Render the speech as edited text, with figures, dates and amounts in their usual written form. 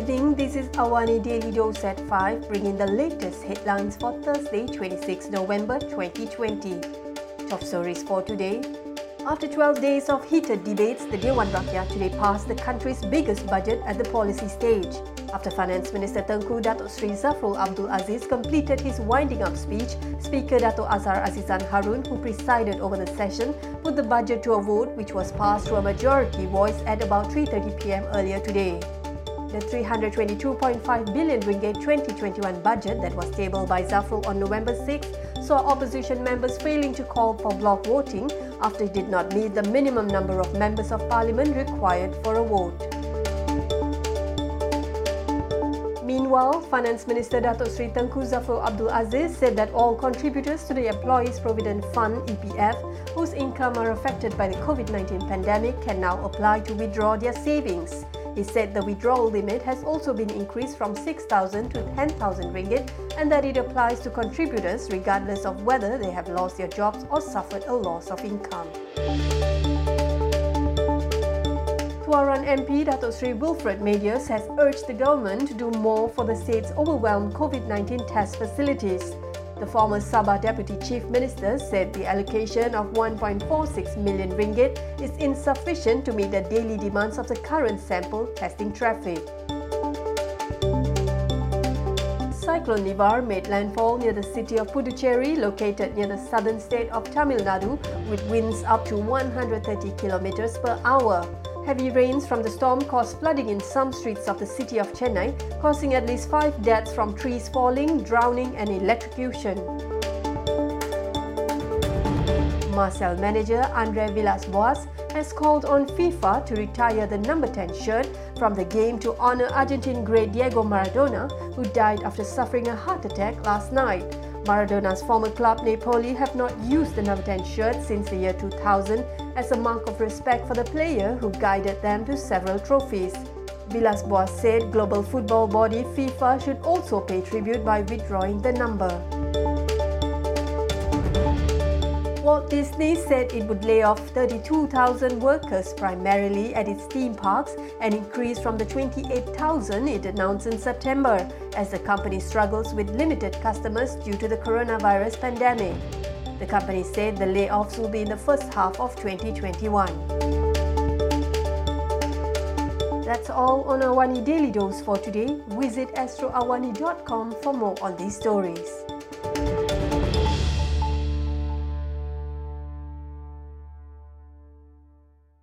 evening, this is Awani Daily Dose at 5, bringing the latest headlines for Thursday, 26 November 2020. Top stories for today. After 12 days of heated debates, the Dewan Rakyat today passed the country's biggest budget at the policy stage. After Finance Minister Tengku Datuk Sri Zafrul Abdul Aziz completed his winding-up speech, Speaker Dato' Azhar Azizan Harun, who presided over the session, put the budget to a vote which was passed through a majority voice at about 3:30 p.m. earlier today. The 322.5 billion ringgit 2021 budget that was tabled by Zafrul on November 6 saw opposition members failing to call for block voting after it did not meet the minimum number of members of parliament required for a vote. Meanwhile, Finance Minister Datuk Sri Tengku Zafrul Abdul Aziz said that all contributors to the Employees Provident Fund (EPF) whose income are affected by the COVID-19 pandemic can now apply to withdraw their savings. He said the withdrawal limit has also been increased from 6,000 to 10,000 ringgit and that it applies to contributors regardless of whether they have lost their jobs or suffered a loss of income. Tuaran MP Datuk Sri Wilfred Medius has urged the government to do more for the state's overwhelmed COVID-19 test facilities. The former Sabah Deputy Chief Minister said the allocation of 1.46 million ringgit is insufficient to meet the daily demands of the current sample testing traffic. Cyclone Nivar made landfall near the city of Puducherry, located near the southern state of Tamil Nadu, with winds up to 130 km per hour. Heavy rains from the storm caused flooding in some streets of the city of Chennai, causing at least 5 deaths from trees falling, drowning and electrocution. Marcel manager Andre Villas-Boas has called on FIFA to retire the number 10 shirt from the game to honour Argentine great Diego Maradona, who died after suffering a heart attack last night. Maradona's former club Napoli have not used the number 10 shirt since the year 2000 as a mark of respect for the player who guided them to several trophies. Villas-Boas said global football body FIFA should also pay tribute by withdrawing the number. Walt Disney said it would lay off 32,000 workers primarily at its theme parks, an increase from the 28,000 it announced in September, as the company struggles with limited customers due to the coronavirus pandemic. The company said the layoffs will be in the first half of 2021. That's all on Awani Daily Dose for today. Visit astroawani.com for more on these stories.